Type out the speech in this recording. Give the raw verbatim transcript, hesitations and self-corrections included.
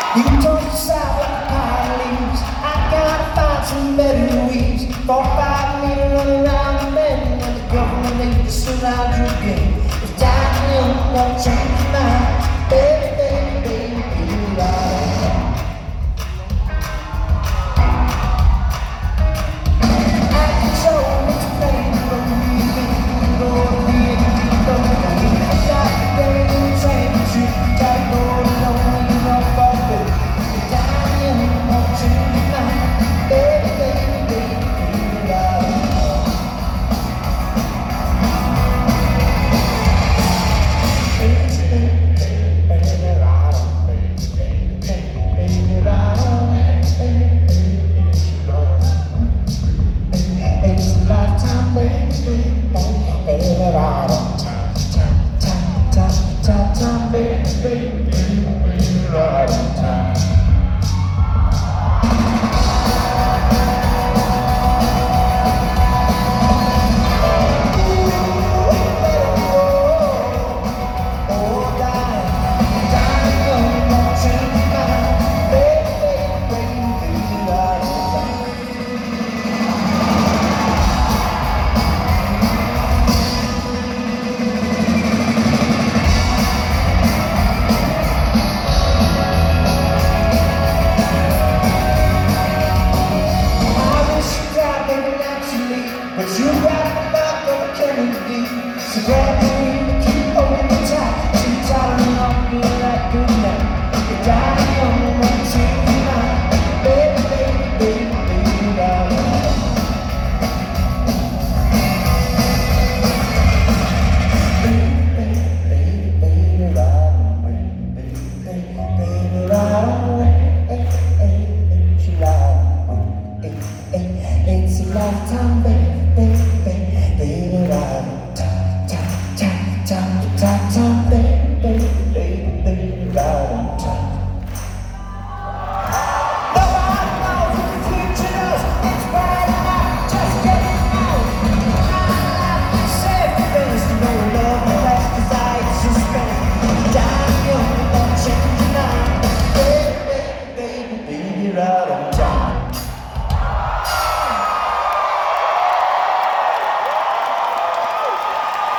You toss us out like pine leaves. I gotta find some better weeds. Four, five men running around the bend, and the government ain't to surround your game. If time won't change.